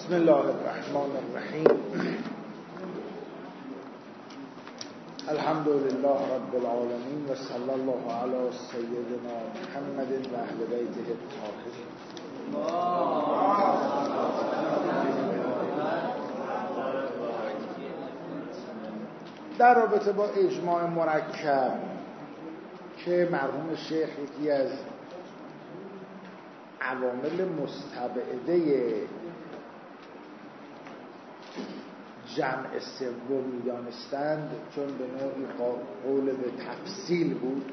بسم الله الرحمن الرحیم. الحمد لله رب العالمین و صلی الله علی سیدنا محمد و اهل بیته الطاهرین. در رابطه با اجماع مرکب که مرحوم شیخ یکی از عوامل مستبعده جمع سوم می‌دانستند، چون به نوعی قول به تفصیل بود.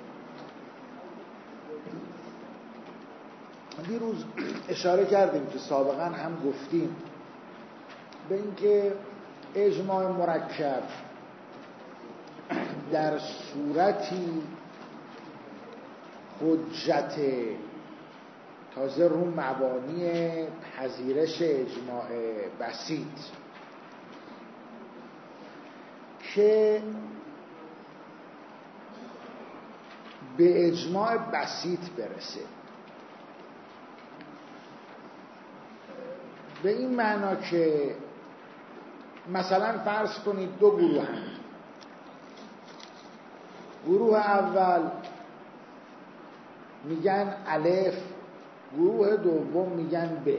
دیروز اشاره کردیم که سابقا هم گفتیم به اینکه اجماع مرکب در صورتی حجت تازه رو مبانی پذیرش اجماع بسیط که به اجماع بسیط برسه، به این معنا که مثلا فرض کنید دو گروه هم. گروه اول میگن الف، گروه دوم میگن ب.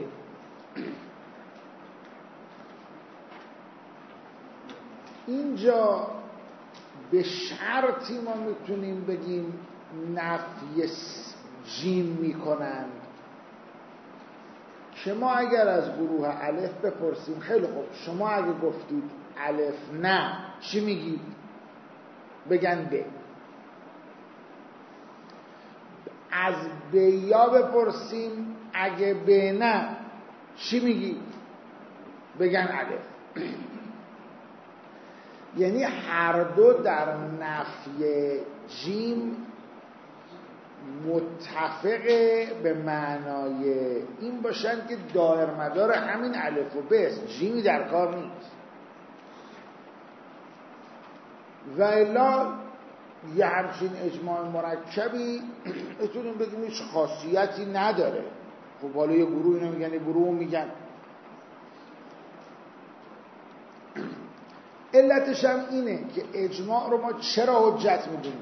اینجا به شرطی ما میتونیم بگیم نفی جیم میکنند که ما اگر از گروه الف بپرسیم خیلی خوب شما اگه گفتید الف نه چی میگید؟ بگن ب. از بیا بپرسیم اگه ب نه چی میگید؟ بگن الف. یعنی هر دو در نفی جیم متفق به معنای این باشن که دایر مدار همین الف و ب است، جیمی در کار نیست. و الا یه همچین اجماع مرکبی بتونیم بگیم هیچ خاصیتی نداره. خب حالا یه گروه اینو میگن یه گروه میگن. علتش هم اینه که اجماع رو ما چرا حجت میدونیم؟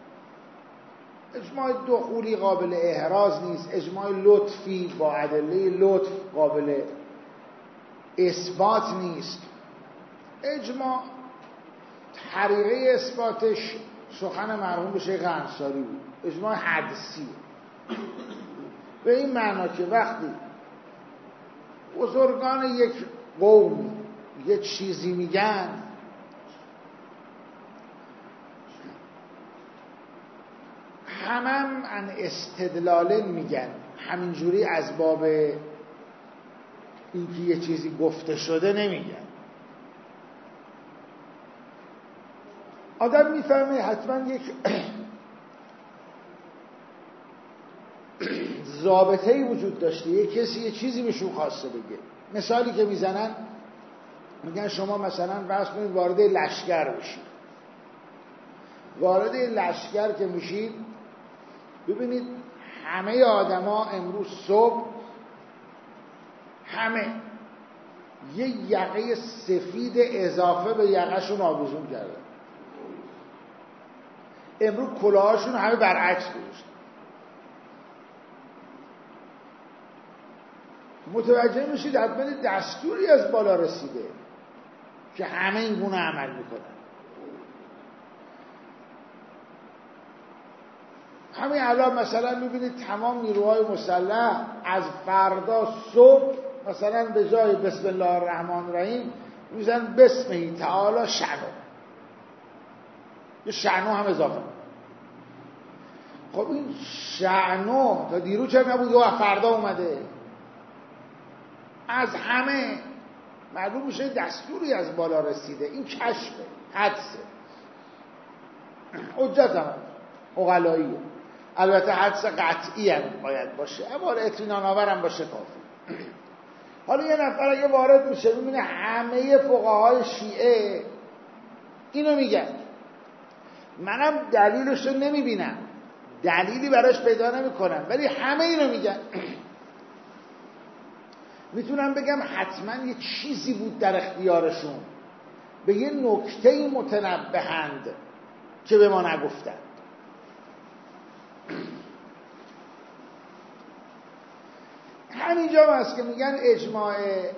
اجماع دخولی قابل احراز نیست، اجماع لطفی با ادله لطف قابل اثبات نیست. اجماع طریقه اثباتش سخن مرحوم شیخ انصاری بود، اجماع حدسی. به این معنا که وقتی بزرگان یک قوم یه چیزی میگن هم ان استدلال میگن، همینجوری از باب اینکه یه چیزی گفته شده نمیگن. آدم میفهمه حتما یک ضابطه‌ای وجود داشته، یک کسی یه چیزی بهشون خواسته بگه. مثالی که میزنن میگن شما مثلا فرض کنید وارد لشکر بشید. وارد لشکر که میشید ببینید همه آدما امروز صبح همه یه یقه سفید اضافه به یقهشون آویزون کردن. امروز کلاهاشون همه برعکس گذاشتن. متوجه میشید حتما دستوری از بالا رسیده که همه این گونه عمل میکنن. همین الان مثلا میبینید تمام نیروهای مسلح از فردا صبح مثلا به جای بسم الله الرحمن الرحیم میزنن بسمه تعالی شنو. یه شنو هم اضافه. خب این شنو تا دیرو چرا نبود و فردا اومده؟ از همه معلوم میشه دستوری از بالا رسیده. این کشفه، حدسه، حجت هم عقلاییه. البته حدس قطعی هم باید باشه، اما اطمینان آور هم باشه کافی. حالا یه نفر اگه وارد میشه میبینه همه فقهای شیعه اینو میگن، منم دلیلش رو نمیبینم، دلیلی براش پیدا نمیکنم، ولی همه اینو میگن. میتونم بگم حتما یه چیزی بود در اختیارشون، به یه نکته‌ای متنبهند که به ما نگفتند. همینجا هست که میگن اجماع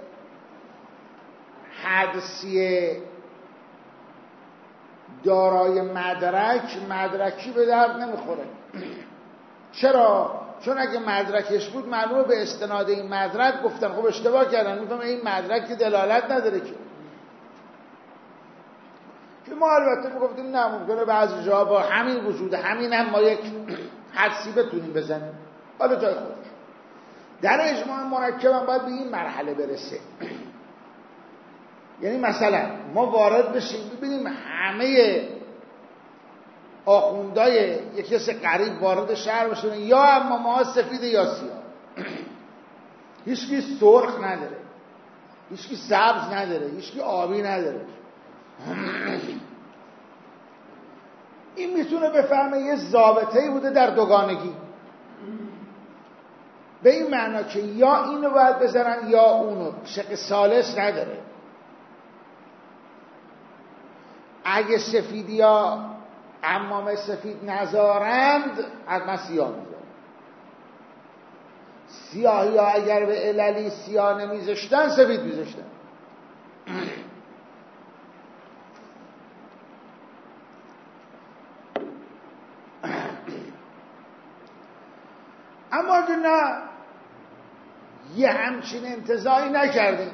حدسی دارای مدرکی به درد نمیخوره. چرا؟ چون اگه مدرکش بود معلومه به استناد این مدرک گفتن خب اشتباه کردن، میفهمم این مدرک که دلالت نداره که ما البته میگفتیم نه ممکنه بعضی جاها با همین وجود همین هم ما یک حدسی بتونیم بزنیم، حالا جای خودش. در اجماع مرکب هم باید به این مرحله برسه. یعنی مثلا ما وارد بشیم ببینیم همه آخوندای یک کس غریب وارد شهر بشن، یا اما ما سفید یا سیاه، هیچکی سرخ نداره، هیچکی سبز نداره، هیچکی آبی نداره. این میتونه بفهمه یه ضابطه‌ای بوده در دوگانگی، به این معنا که یا اینو باید بزنن یا اونو، شق ثالث نداره. اگه سفید یا عمامه سفید نذارند حتما سیاه میذارن. سیاهی ها اگر به عللی سیاه نمیذاشتن سفید میذاشتن. اما اگه نه یه همچین انتزاعی نکردیم،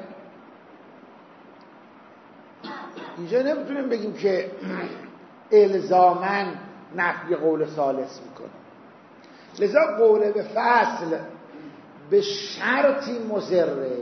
اینجا نمیتونیم بگیم که الزاماً نفی قول ثالث میکنه. لذا قول به فصل به شرطی مضره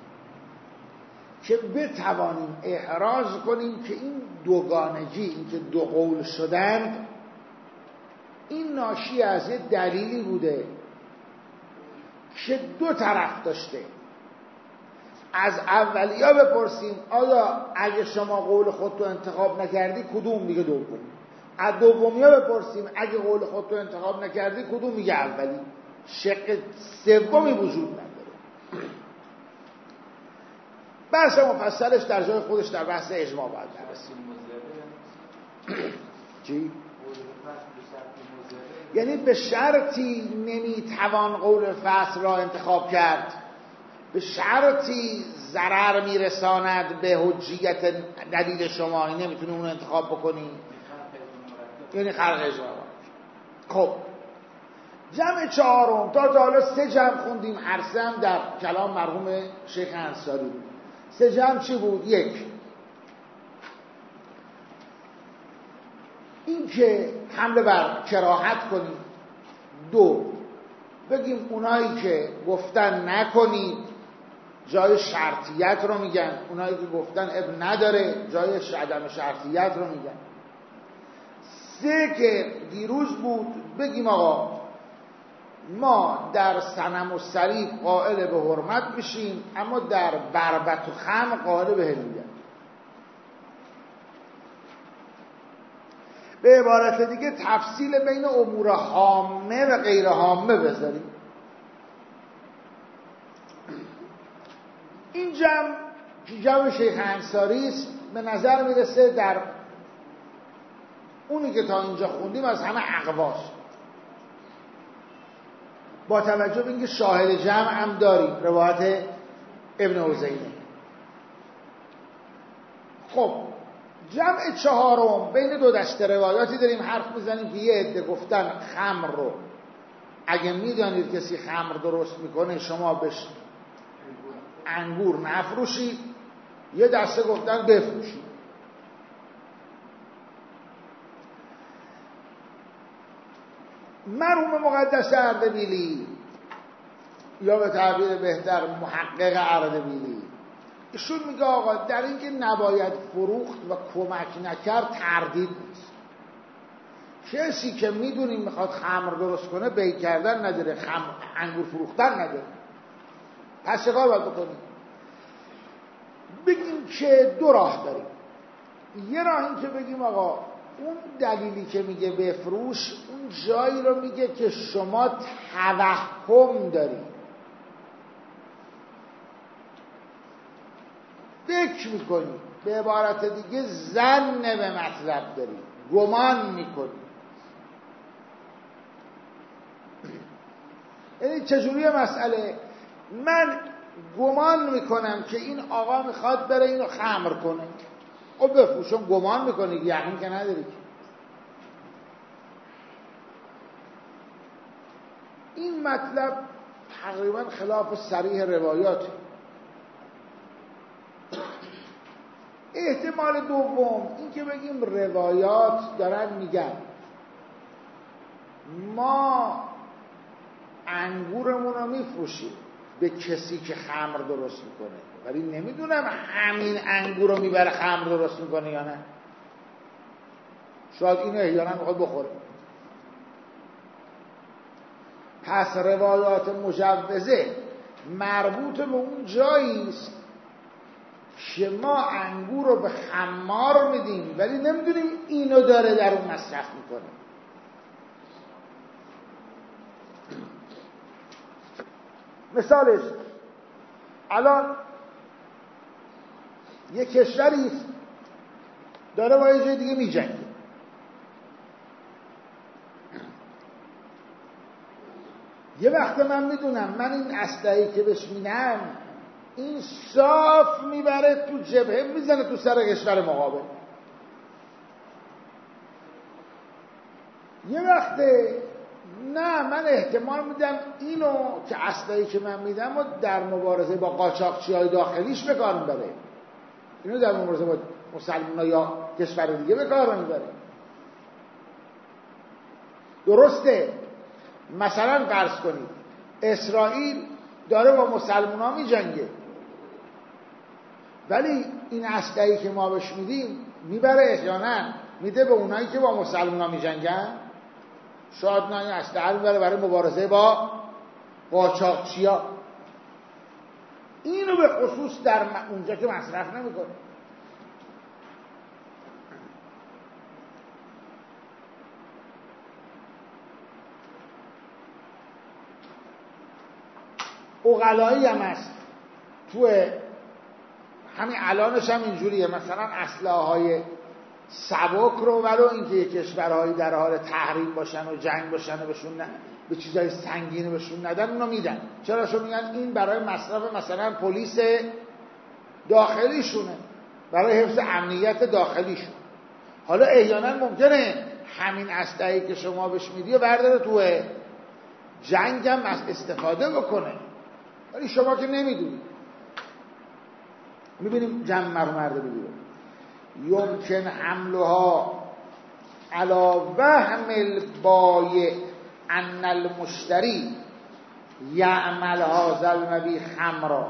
که بتوانیم احراز کنیم که این دوگانگی، این که دو قول شدند، این ناشی از یه دلیلی بوده که دو طرف داشته. از اولیا بپرسیم آیا اگه شما قول خودتو انتخاب نکردی کدوم میگه دوم، از دومیا بپرسیم اگه قول خودتو انتخاب نکردی کدوم میگه اولی. شق سومی وجود نداره. بحث مفصلش در جای خودش در بحث اجماع باید برسیم. چی؟ یعنی به شرطی نمیتوان قول فصل را انتخاب کرد، به شرطی ضرر میرساند به حجیت دلیل شما، این نمیتونی اون انتخاب بکنی، یعنی خلق اجماع. خب جمع چهارم تا حالا 3 جمع خوندیم، هر 3 هم در کلام مرحوم شیخ انصاری بود. 3 جمع چی بود؟ 1 این که حمله بر کراهت کنیم. 2 بگیم اونایی که گفتن نکنید جای شرطیت رو میگن، اونایی که گفتن اب نداره جای عدم شرطیت رو میگن. 3 که دیروز بود بگیم آقا ما در صنم و صلیب قائل به حرمت بشیم، اما در بربط و خمر قائل به حلیت. به عبارت دیگه تفصیل بین امور هامه و غیر هامه بذاریم. این جمع شیخ انصاری است. به نظر میرسه در اونی که تا اینجا خوندیم از همه اقواست، با توجه به اینکه شاهد جمع هم داریم، روایت ابن عزینه. خب جمع چهارم بین 2 دسته روایاتی داریم حرف میزنیم که یه عده گفتن خمر رو اگه میدانید کسی خمر درست میکنه شما بهش انگور نفروشید، یه دسته گفتن بفروشید. مرحوم مقدس اردبیلی یا به تعبیر بهتر محقق اردبیلی ایشون میگه آقا در اینکه نباید فروخت و کمک نکرد تردید نیست. کسی که میدونیم میخواد خمر درست کنه بی کردن نداره، انگور فروختن نداره، پس چه کار باید بکنیم؟ بگیم که 2 راه داریم. یه راه این که بگیم آقا اون دلیلی که میگه بفروش اون جایی رو میگه که شما توهم دارید. فکر میکنی، به عبارت دیگه ظن به مطلب داری، گمان میکنی. یعنی چجوری مسئله؟ من گمان میکنم که این آقا میخواد بره اینو خمر کنه. خب بفروشم، گمان میکنی، یقین که نداری. این مطلب تقریبا خلاف صریح روایاته. احتمال دوم این که بگیم روایات دارن میگن ما انگورمون رو میفروشیم به کسی که خمر درست میکنه، ولی نمیدونم همین انگور رو میبره خمر درست میکنه یا نه. شاید اینو احیانا میخواد بخوره. پس روایات مجوزه مربوط به اون جایی است که ما انگور رو به خمار میدیم ولی نمیدونیم اینو داره در اون مصرف میکنه. مثالش الان یک کشوری داره با یه جای دیگه میجنگه، یه وقت من میدونم من این اسلحه‌ای که بهش میدم این صاف میبره تو جبهه میزنه تو سر کشور مقابل. یه وقت نه، من احتمال میدم اینو که اسلحه‌ای که من میدم و در مبارزه با قاچاقچی‌های داخلیش به کار میبره، اینو در مبارزه با مسلمان‌ها یا کشور دیگه به کار میبره. درسته مثلا فرض کنید اسرائیل داره با مسلمان‌ها میجنگه ولی این اسلحه‌ای که ما بهش میدیم میبره احیانا میده به اونایی که با مسلمان‌ها میجنگن. شاید نه، این اسلحه رو میبره برای مبارزه با قاچاقچی‌ها. اینو به خصوص در اونجا که مصرف نمیکنه. عقلایی هم هست تو همین الانش هم اینجوریه. مثلا اسلحه های سبک رو ولو اینکه یک کشورهایی در حال تحریم باشن و جنگ باشن و بهشون به چیزای سنگین بهشون ندن، اونو میدن. چرا؟ چون میگن این برای مصرف مثلا پلیس داخلیشونه، برای حفظ امنیت داخلیشون. حالا احیانا ممکنه همین اسلحه‌ای که شما بهش میدی و برداره تو جنگ هم استفاده بکنه، ولی شما که نمیدونی. میبینیم جمع مرده بگیره یمکن حملها علی وهم البایع ان المشتری یعمل هذا المبیع خمرا.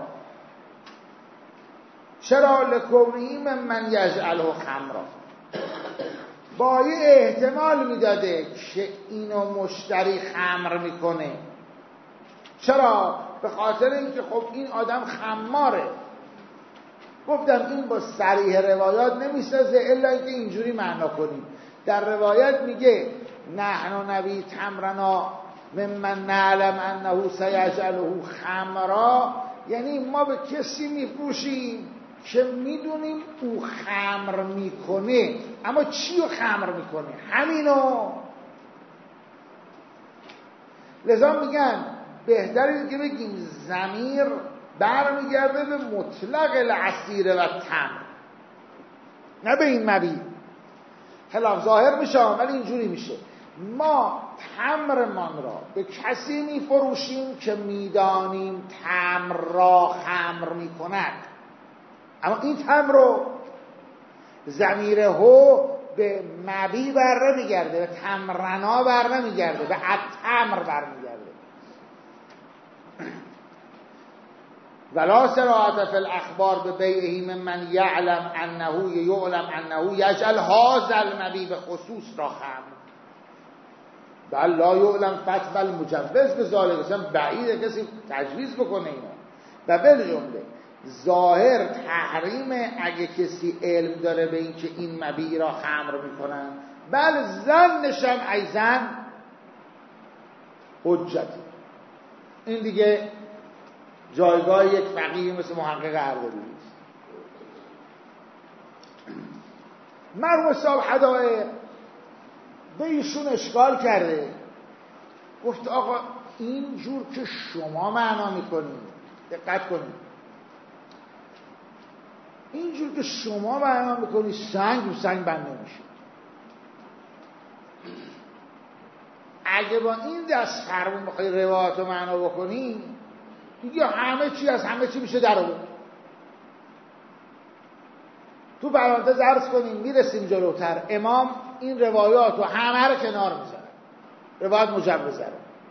چرا؟ لکونه من یجعله خمرا. بایع احتمال میداده که اینو مشتری خمر میکنه. چرا؟ به خاطر اینکه خب این آدم خماره. گفتم این با صریح روایات نمیسازه الا اینکه اینجوری معنا کنیم. در روایت میگه نحن نبی تمرنا ممن نعلم انه سیجعله خمرا، یعنی ما به کسی میفروشیم که میدونیم او خمر میکنه. اما چی رو خمر میکنه؟ همینو. لذا میگن بهتره که بگیم ضمیر برمیگرده به مطلق العصیر و تمر، نه به این مبیع. خلاف ظاهر میشه ولی اینجوری میشه. ما تمرمان را به کسی میفروشیم که میدانیم تمر را خمر میکند، اما این تمر رو ضمیر هو به مبیع بر نمیگرده، به تمرنا بر نمیگرده، به التمر بر میگرده. ولا صراحة فی الاخبار به بیعه ممن یعلم انه یجعل هذا المبیع به خصوص را خمر. بل لا یعلم فتوى المجوز به ذالک. مثلا بعیده کسی تجویز بکنه اینو. و بالجمله ظاهر تحریم اگه کسی علم داره به این که این مبیع را خمر میکنن، بل ظنش هم ایزن حجت. این دیگه جایگاه یک فقیه مثل محقق اردبیلی است. مرحوم صاحب حدائق به ایشون اشکال کرده، گفت آقا اینجور که شما معنا میکنید، دقت کنید، اینجور که شما معنا میکنید سنگ رو سنگ بند نمیشه. اگه با این دست فرمون بخوای روایت رو معنا بکنی دیگه همه چی از همه چی میشه در آورد. تو پرانتز عرض کنیم میرسیم جلوتر، امام این روایات رو همه رو کنار میذاره، روایت مجوزه رو،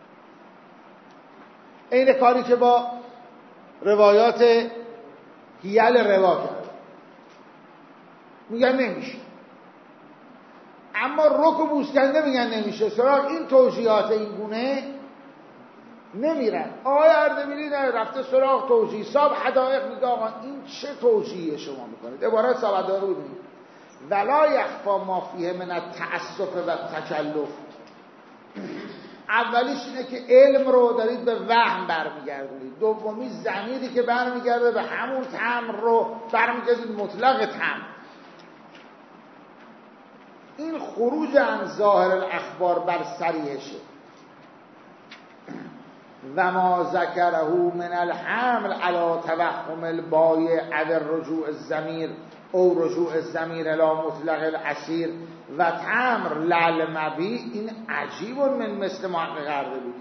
این کاری که با روایات حیل روا کرد، میگن نمیشه. اما رک و بوسکنده میگن نمیشه، سراغ این توجیهات این گونه نمیرن. آقای اردبیلی رفته سراغ توجیه. صاحب حدائق میگه آقا این چه توجیه شما میکنید؟ عبارت صاحب حدائق رو ببینید: ولا یخفا ما فیه من التأسف و تکلف. اولیش اینه که علم رو دارید به وهم برمیگردونید، دومی ضمیری که برمیگرده به همون تمر رو برمیگردید مطلق تمر. این خروج عن ظاهر الاخبار بر صریحشه. و ما ذکره من الحمل علی توهم البایع او رجوع الضمیر او رجوع الضمیر الی مطلق الاسیر و تمر للمبی، این عجیب من مثل محقق اردبیلی.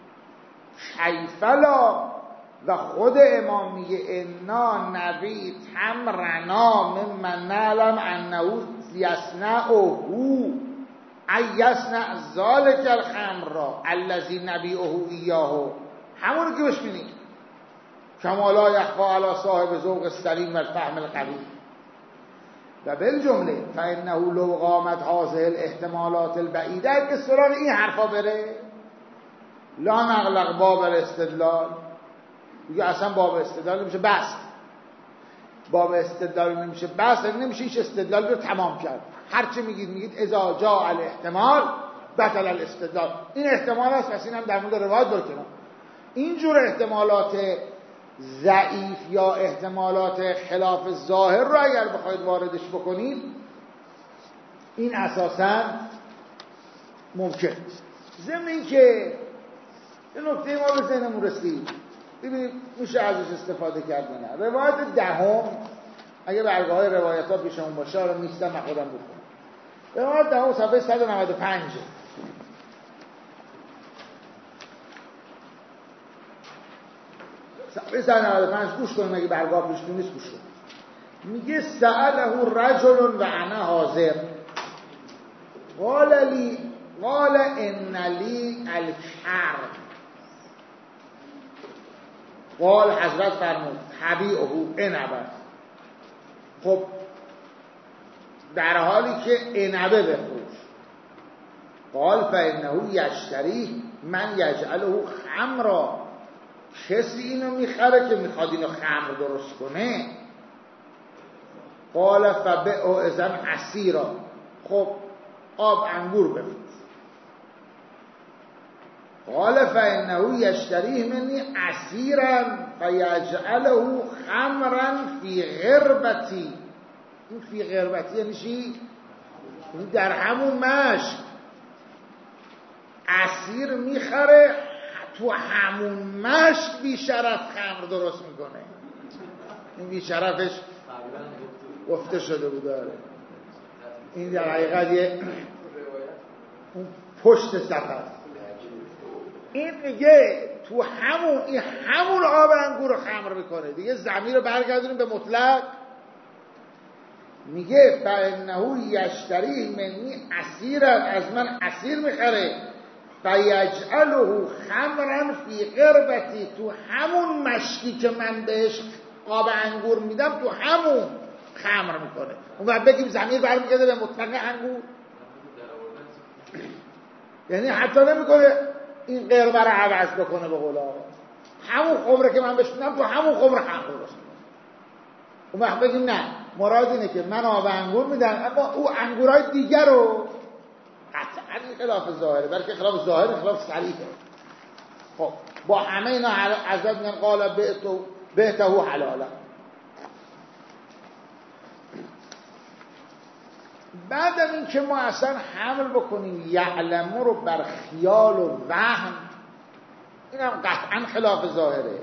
کیفلا و خود امام میگه انا نبی تمرنا ممن نعلم انه یصنعه ای یصنع ذلک الخمر را الذی نبیعه ایاه، همونو که بشبینید کما لا یخفا علی صاحب ذوق السلیم و الفهم القوی. و بالجمله فانه لو قامت هذه الاحتمالات البعیده، که سراغ این حرفا بره لا نغلق باب الاستدلال، دیگه اصلا باب استدلال نمیشه بست، باب استدلال نمیشه بست، نمیشه هیچ استدلال رو تمام کرد. هرچی میگید اذا جاء الاحتمال بطل الاستدلال. این احتمال هست، پس این هم در مورد روایت برکنم. اینجور احتمالات ضعیف یا احتمالات خلاف ظاهر رو اگر بخواید واردش بکنید، این اساساً ممکن. ضمن این که این نکته ما به ذهنمون رسید، ببینید میشه ازش استفاده کرد نه. روایت دهم اگه برگه‌های روایت ها پیشمون باشه، حالا نیستم من خودم بکنم. روایت دهم صفحه 195 صفحه 195 گوش کنیم، اگه برگاه پیشتون نیست گوش کنیم. میگه سأله رجل و انا حاضر قال ان لی الکر. قال حضرت فرمود حبیعه عنبه. خب در حالی که عنبه بفروش. قال فانه یشتری من یجعله خمرا، کسی اینو میخره که میخواد اینو خمر درست کنه. قال فبئه اذن عصیرا، خب آب انگور بفروش. قال فانه یشتریه منی عصیرا فیجعله خمرا فی غربتی. این فی غربتی یعنی چی؟ در همون مشک عصیر میخره، تو همون مشک بیشرف خمر درست میکنه. این بیشرفش گفته شده بود داره. این در حقیقت یه پشت سفر. این میگه تو همون آب انگور رو خمر میکنه. دیگه ضمیر رو برگردونیم به مطلق. میگه فانه یشتری منی عصیرا، از من عصیر میخره، فیجعله خمرا فی غربتی، تو همون مشکی که من بهش آب انگور میدم تو همون خمر میکنه. اون وقت بگیم ضمیر برمیگرده به مطلق انگور، یعنی حتی نمیکنه این قربه رو عوض بکنه به قول آقا، همون خمره که من بهش میدم تو همون خمره خمر درست میکنه. اون وقت بگیم نه، مراد اینه که من آب انگور میدم اما او انگورای دیگر رو قطعا خلاف ظاهره، بلکه خلاف ظاهره، خلاف صریحه. خب با همه اینا حضرت میگن قال بهته حلالا. بعدم این که ما اصلا حمل بکنیم یعلمو رو بر خیال و وهم، اینم قطعا خلاف ظاهره.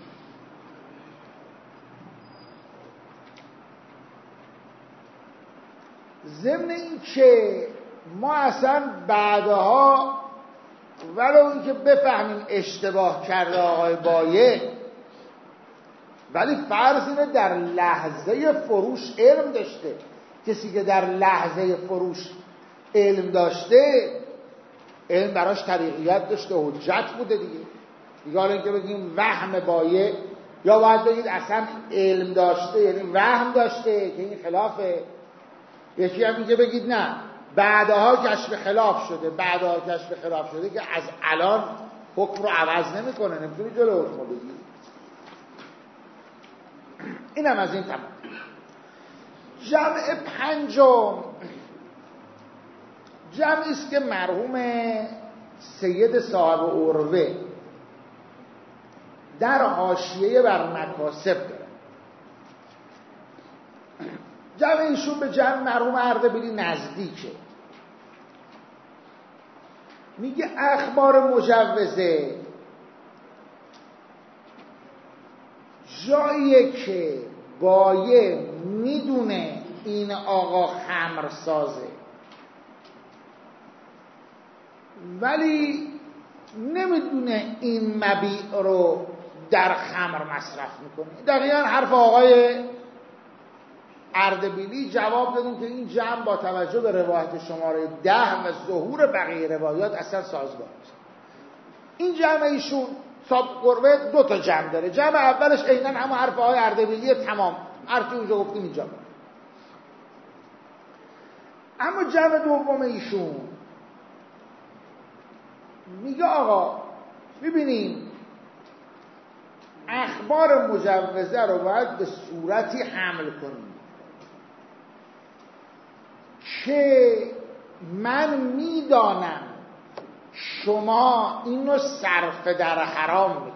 ضمن این که ما اصلا بعدها ولو این که بفهمیم اشتباه کرده آقای بایع، ولی فرض اینه در لحظه فروش علم داشته. کسی که در لحظه فروش علم داشته، علم براش طریقیت داشته، حجت بوده دیگه حالا اینکه بگیم وهم بایع، یا باید بگید اصلا علم داشته یعنی وهم داشته که این خلافه. یکی هم میگه بگید نه بعدها کشف خلاف شده، بعدها کشف خلاف شده که از الان حکم رو عوض نمیکنه، نمیتونی جلو حکم رو بگید. اینم از این تمام. جمع پنجم جمعی است که مرحوم سید صاحب عروه در حاشیه بر مکاسب داره. جمع ایشون به جمع مرحوم اردبیلی نزدیکه. میگه اخبار مجوزه جاییه که بایع میدونه این آقا خمر سازه ولی نمیدونه این مبیع رو در خمر مصرف میکنه. دقیقا حرف آقای اردبیلی جواب دادیم که این جمع با توجه به روایت شماره 10 و ظهور بقیه روایات اصلا سازگار است. این جمع ایشون صاحب قربه 2 تا جمع داره. جمع اولش عیناً همون حرف آقای اردبیلی تمام، حرفی اونجا گفتیم اینجا. اما جمع دوم ایشون میگه آقا ببینیم اخبار مجوزه رو باید به صورتی حمل کنیم که من میدانم شما اینو صرف در حرام میکنید،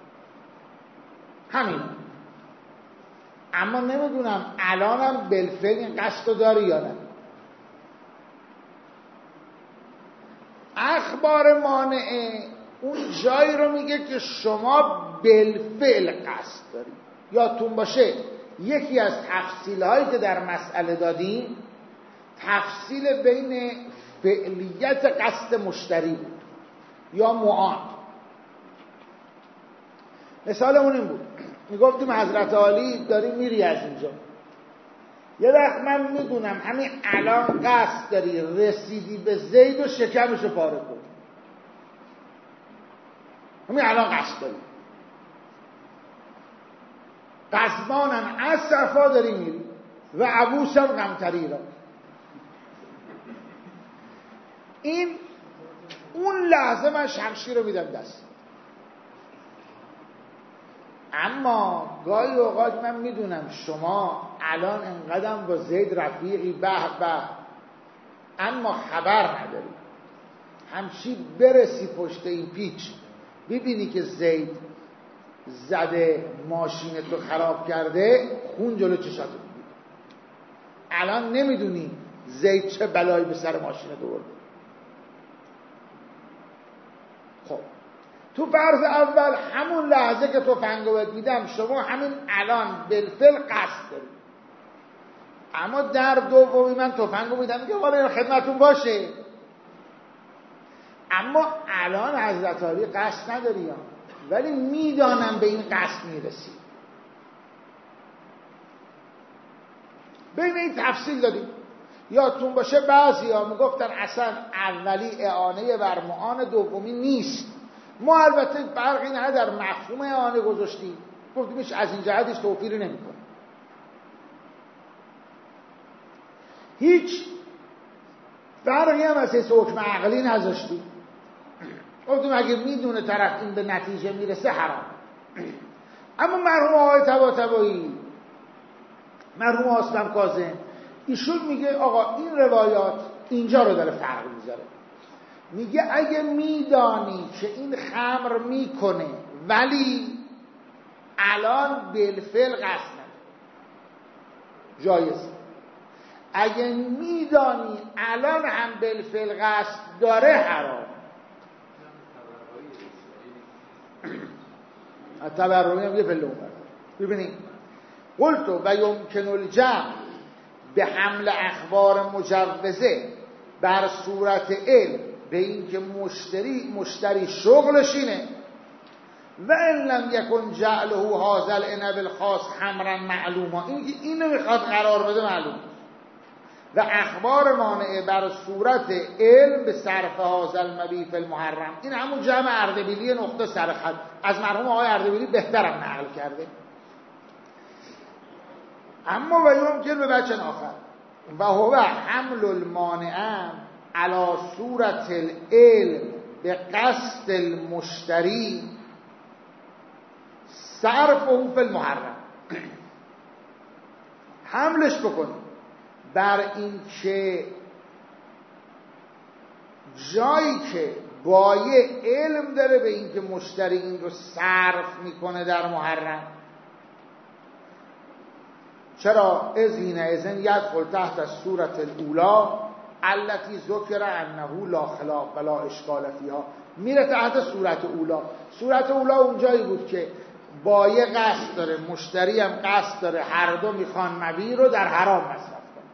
همین، اما نمیدونم الانم بالفعل این قصد رو داری یا نه. اخبار مانعه اون جایی رو میگه که شما بالفعل قصد داری. یادتون باشه یکی از تفصیل‌هایی که در مسئله دادیم تفصیل بین فعلیت قصد مشتری بود یا معان. مثال اون این بود، میگفتیم حضرت عالی داری میری از اینجا، یه وقت من میدونم همین الان قصد داری رسیدی به زید و شکمشو پاره کنی، همین الان قصد داری، قصبانم از صفا داری میری و عبوسم غمتری را. این اون لحظه من شمشیر رو میدم دست. اما گاهی اوقات من میدونم شما الان انقدر با زید رفیقی به به، اما خبر نداری، همچی برسی پشت این پیچ ببینی که زید زده ماشینتو خراب کرده، خون جلو چشاتو میگیره. الان نمیدونی زید چه بلایی به سر ماشینت آورده. خب تو فرض اول همون لحظه که تفنگو بهت میدم شما همین الان بالفعل قصد داری، اما در دومی من تفنگو میدم که والا خدمتون باشه، اما الان حضرت عالی قصد نداری ولی میدانم به این قصد میرسی. بین این تفصیل دادیم. یادتون باشه بعضی ها میگفتن اصلا اولی اعانه بر معان، دومی نیست. ما البته فرقی نه در مفهوم اعانه گذاشتیم، گفتیمش از این جهتش توفیری نمیکنه. هیچ فرقی هم از حیث حکم عقلی نذاشتیم. گفتیم اگه میدونه طرف این به نتیجه میرسه حرام. اما مرحوم آقای طباطبایی، مرحوم آسلم کاظم، ایشون میگه آقا این روایات اینجا رو داره فرق میذاره. میگه اگه میدانی که این خمر میکنه ولی الان بالفعل قصد نداره جایز، اگه میدانی الان هم بالفعل قصد داره حرام. تبرمی هم یه پله اون ببینید. قلت و یمکن الجمع به حمل اخبار مجوزه بر صورت علم به این که مشتری شغلش اینه و ان لم یکن جعله هذا العنب الخاص خمرا معلوما، اینو میخواد قرار بده معلوم، و اخبار مانعه بر صورت علم به صرف هذا المبیع فی المحرم. این همون جمع اردبیلی نقطه سرخط از مرحوم آقای اردبیلی بهترم نقل کرده. اما و یمکن به وجه آخر و هو حمل المانع علی صورت العلم به قصد المشتری صرف او فی المحرم. حملش بکنیم بر این که جایی که بایع علم داره به این که مشتری این رو صرف میکنه در محرم. چرا؟ اذن یدخل تحت صورت الاولا التي ذکر انه لا خلاف ولا اشکال فیها، میره تحت صورت اولا. صورت اولا اون جایی بود که بایع قصد داره، مشتری هم قصد داره، هر دو میخوان مبیع رو در حرام مصرف کنن.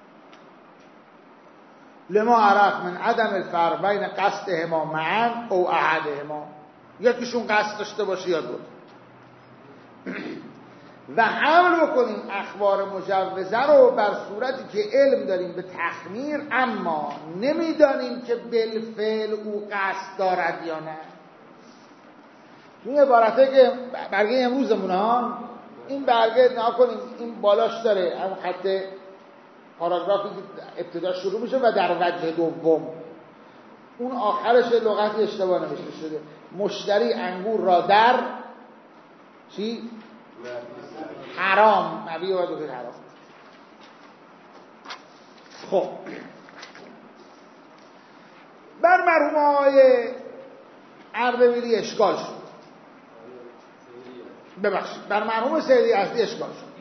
لما عرف من عدم الفرق بین قصدهما معا او احدهما، یکیشون قصد داشته باشه یا دو. و حمل بکنیم اخبار مجوزه رو بر صورتی که علم داریم به تخمیر اما نمیدانیم که بالفعل او قصد دارد یا نه. این عبارته که برگه امروزمون ها، این برگه نکنیم این بالاش داره همون خط پاراگرافی که ابتدا شروع میشه و در وجه دوم اون آخرش لغتی اشتباه نوشته شده. مشتری انگور را در چی؟ حرام مبیع و غیر حرام. خب بر مرحوم آقای اردبیلی اشکال شد، ببخشید بر مرحوم سیدی یزدی اشکال شد.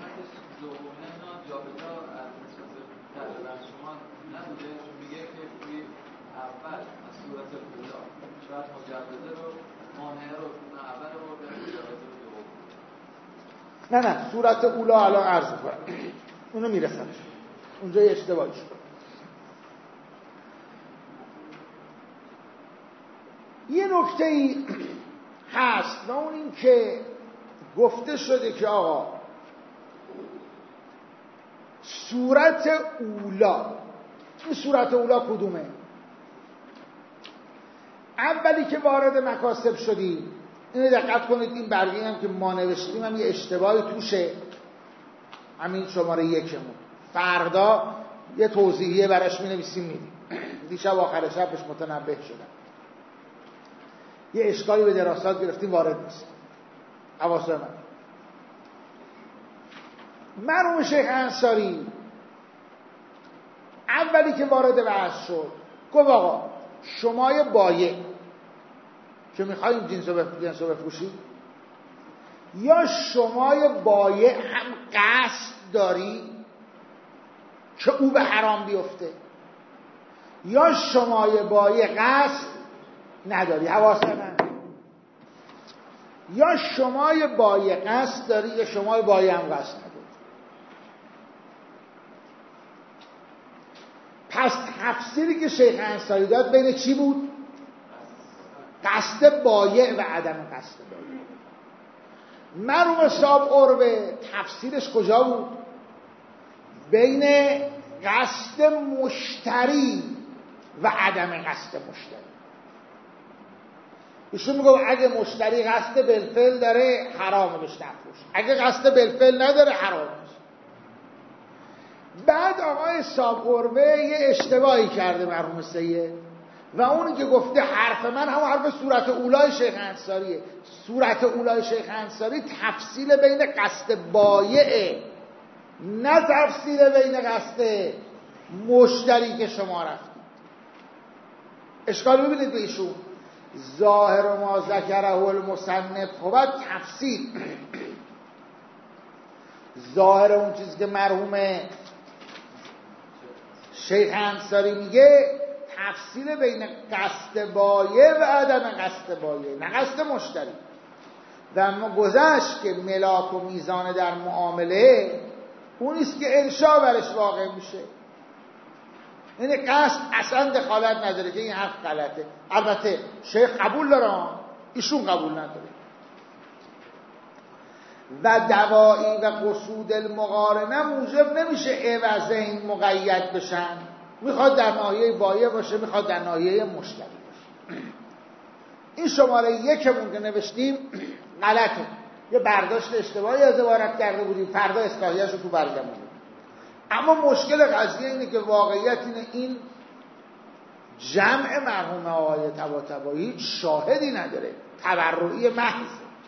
نه صورت اولا الان عرض کنم، اونو میرسنش، اونجا اشتباهی شد. یه نکته ای هست و اون این که گفته شده که آقا صورت اولا، این صورت اولا کدومه؟ اولی که وارد مکاسب شدیم، اینو دقت کنید این برگه هم که ما نوشتیم هم یه اشتباهی توشه، همین شماره یکمون، فردا یه توضیحیه براش می نویسیم میدیم. دیشب آخر شب بهش متنبه شدم، یه اشکالی به دراسات گرفتیم وارد نیست. حواسه من مرحوم شیخ انصاری اولی که وارد بحث شد گفت آقا شمای بایع که میخواییم جنس رو بفروشید، یا شمای بایع هم قصد داری که او به حرام بیفته، یا شمای بایع قصد نداری. حواسه من یا شمای بایع قصد داری یا شمای بایع هم قصد نداری. پس تفسیری که شیخ انصاری داد بین چی بود؟ قصد بایع و عدم قصد بایع. مرحوم صاحب عروه تفسیرش کجا بود؟ بین قصد مشتری و عدم قصد مشتری. ایشون میگه اگه مشتری قصد بالفعل داره حرامه بهش نفروش، اگه قصد بالفعل نداره حرامه. بعد آقای صاحب عروه یه اشتباهی کرده مرحوم سید و اونی که گفته حرف من همون حرف صورت اولای شیخ انصاریه. صورت اولای شیخ انصاری تفصیل بین قصد بایعه، نه تفصیل بین قصد مشتری که شما رفتید. اشکال ببینید به ایشون ظاهر ما ذکره المصنف خب تفصیل ظاهر اون چیزی که مرحوم شیخ انصاری میگه تفصیل بین قصد بایع و عدم قصد بایع، نه قصد مشتری. و اما گذشت که ملاک و میزان در معامله اونیست که انشا برش واقع میشه. یعنی قصد اصلا دخالت نداره که این حرف غلطه. البته شیخ قبول داره، ایشون قبول نداره. و دوایی و قصود المقارنه موجب نمیشه عوض این مقید بشن، میخواد در ناحیه بایع باشه، میخواد در ناحیه مشتری باشه. این شماره یکمون که نوشتیم غلطه، یه برداشت اشتباهی از عبارت کرده بودیم، فردا اصلاحیه‌اش رو تو برگمون بود. اما مشکل قضیه اینه که واقعیت اینه این جمع مرحوم آقای طباطبایی شاهدی نداره، تبرعی محض،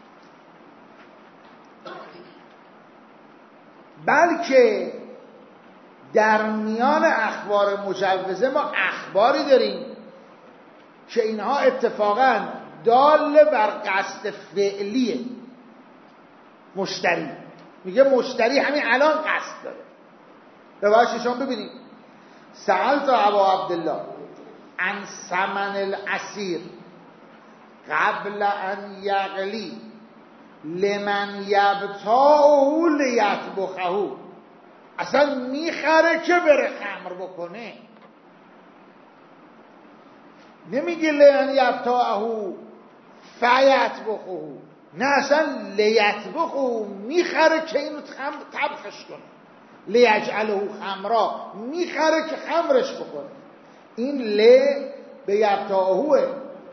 بلکه در میان اخبار مجوزه ما اخباری داریم که اینها اتفاقاً دال بر قصد فعلی مشتری. میگه مشتری همین الان قصد داره. روایتشون ببینید. سألت ابا عبدالله عن ثمن الاسیر قبل ان یغلی لمن یبتاعه لیطبخه. اصلا میخره که بره خمر بکنه، نمیگه لمن یبتاعه فیطبخه، نه اصلا لیطبخه، میخره که اینو طبخش کنه، لیجعله خمرا، میخره که خمرش بکنه. این ل به یبتاعه،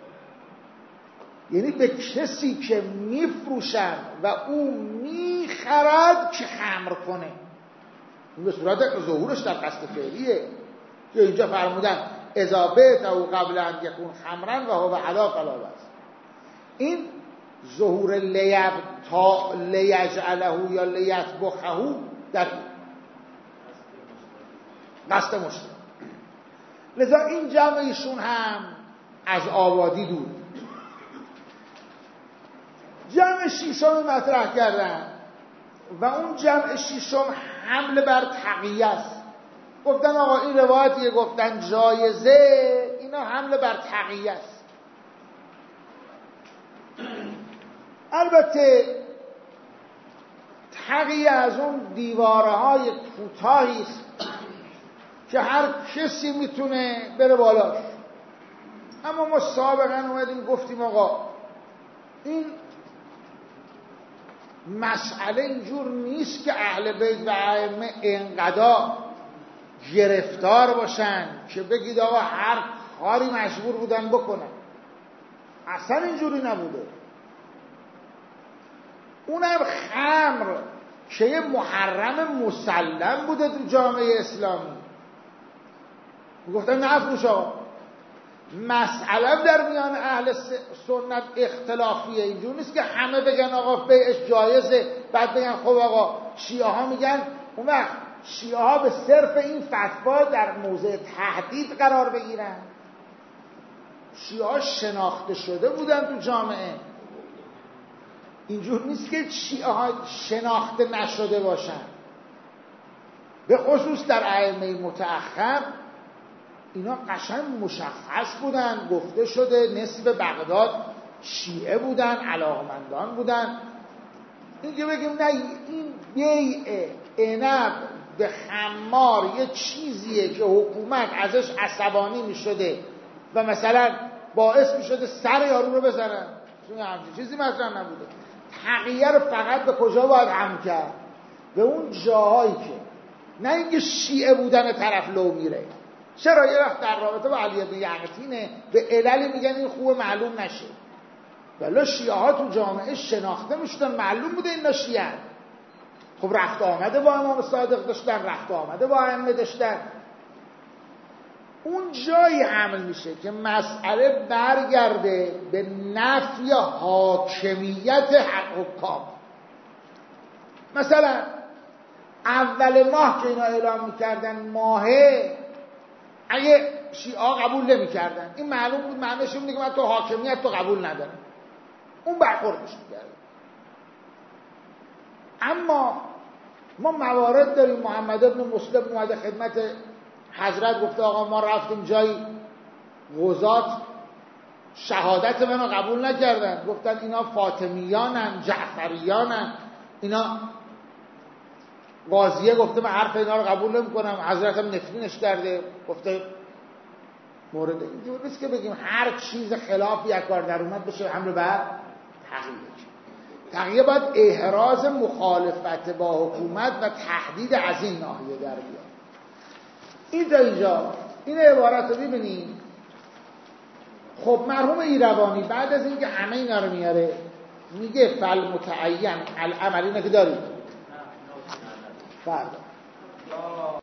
یعنی به کسی که میفروشن و او میخرد که خمر کنه. این به صورت ظهورش در قصد فعلیه که اینجا فرمودن اذا بعته قبل ان یکون خمرا و هو علی قلاب است. این ظهور لیجعله یا لیطبخه در قصد مشتری. لذا این جمع ایشون هم از آبادی دور. جمع شیشم مطرح کردن و اون جمع شیشم حمل بر تقیه است. گفتن آقا این روایتیه، گفتن جایزه، اینا حمل بر تقیه است. البته تقیه از اون دیوارهای کوتاهی است که هر کسی میتونه بره بالاش. اما ما سابقا اومدیم گفتیم آقا این مسئله اینجور نیست که اهل بیت و ائمه انقدر گرفتار باشن که بگید آقا هر کاری مجبور بودن بکنن. اصلا اینجوری نبوده. اونم خمر که یه محرم مسلم بوده تو جامعه اسلامی، گفتن نفروش آقا. مسئله در میان اهل سنت اختلافیه، اینجور نیست که همه بگن آقا بیعش جایزه بعد بگن خب آقا شیعه ها میگن. اون وقت شیعه ها به صرف این فتوا در موضع تهدید قرار بگیرن. شیعه ها شناخته شده بودن تو جامعه، اینجور نیست که شیعه ها شناخته نشده باشن. به خصوص در ائمه متأخر اینا قشنگ مشخص بودن، گفته شده نصف بغداد شیعه بودن، علاقمندان بودن. این که بگیم نه این بیع عنب به خمار یه چیزیه که حکومت ازش عصبانی می شده و مثلا باعث می شده سر یارو رو بزنن، چون همچین چیزی مطرح نبوده. تقیه رو فقط به کجا باید هم کرد؟ به اون جاهایی که نه اینکه شیعه بودن طرف لو میره. چرا یه وقت در رابطه با علی بن یقطینه به عللی میگن این خوب معلوم نشه، ولی شیعه ها تو جامعه شناخته میشدن، معلوم بوده این شیعه. خب رفت آمده با امام صادق داشتن، رفت آمده با ائمه داشتن. اون جایی حمل میشه که مسئله برگرده به نفی حاکمیت حکام. مثلا اول ماه که اینا اعلام میکردن ماهه، اگه شیعه قبول نمیکردن این معلوم بود، معنیش این بود که من تو حاکمیت تو قبول ندارم، اون برخوردش میکرد. اما ما موارد داریم. محمد ابن مسلم اومده خدمت حضرت گفته آقا ما رفتیم جایی قضات شهادت منو قبول نکردن، گفتن اینا فاطمیانن، جعفریانن، اینا قاضیه گفته من حرف اینا رو قبول نمی‌کنم، حضرت هم نفرینش کرده، گفته مورد اینجور نیست که بگیم هر چیز خلافی یک کار در اومد بشه حمله بر تقیه باید احراز مخالفت با حکومت و تهدید از این ناحیه در بیاد. این تا اینجا این عبارت رو ببینیم. خب مرحوم ایروانی بعد از اینکه همه اینا رو میاره میگه فالمتعین العمل، اینه که داریم فردا